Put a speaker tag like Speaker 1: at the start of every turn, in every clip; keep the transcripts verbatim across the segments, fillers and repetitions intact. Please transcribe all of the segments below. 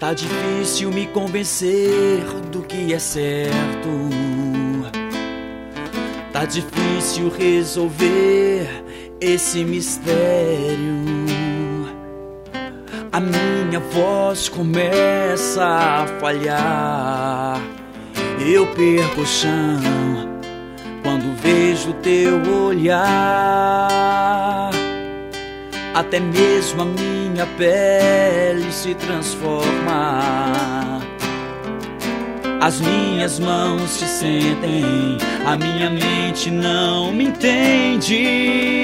Speaker 1: Tá difícil me convencer do que é certo. Tá difícil resolver esse mistério. A minha voz começa a falhar. Eu perco o chão quando vejo teu olhar. Até mesmo a minha pele se transforma. As minhas mãos se sentem, a minha mente não me entende.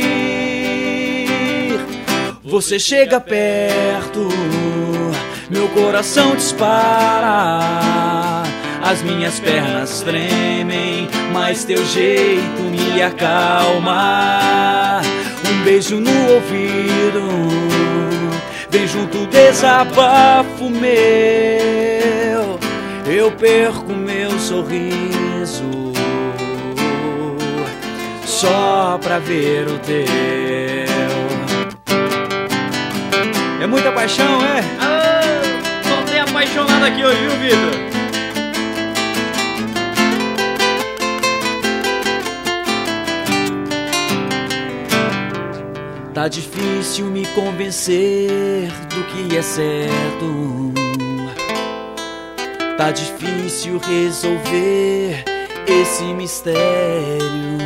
Speaker 1: Você chega perto, meu coração dispara. As minhas pernas tremem, mas teu jeito me acalma. Um beijo no ouvido, vem junto, desabafo meu. Eu perco meu sorriso só pra ver o teu. É muita paixão, é?
Speaker 2: Ah, não tem apaixonado aqui hoje, viu, Vitor?
Speaker 1: Tá difícil me convencer do que é certo. Tá difícil resolver esse mistério.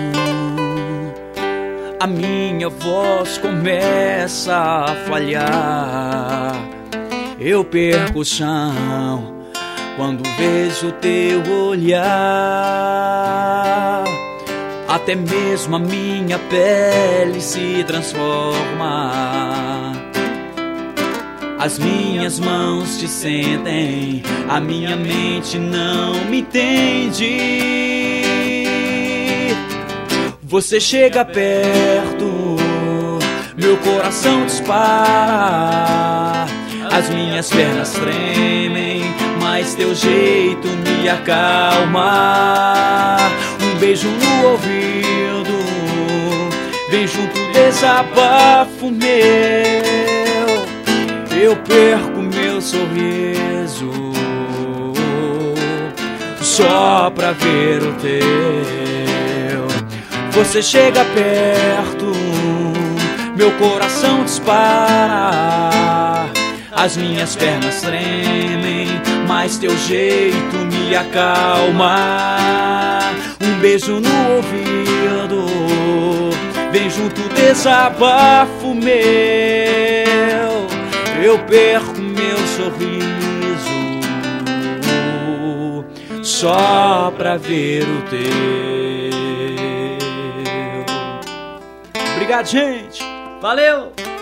Speaker 1: A minha voz começa a falhar. Eu perco o chão quando vejo teu olhar. Até mesmo a minha pele se transforma. As minhas mãos te sentem, a minha mente não me entende. Você chega perto, meu coração dispara. As minhas pernas tremem, mas teu jeito me acalma. Um beijo no ouvido, vem junto, desabafo meu. Eu perco meu sorriso só pra ver o teu. Você chega perto, meu coração dispara. As minhas pernas tremem, mas teu jeito me acalma. Um beijo no ouvido, vem junto, desabafo meu. Eu perco meu sorriso só pra ver o teu. Obrigado, gente.
Speaker 2: Valeu!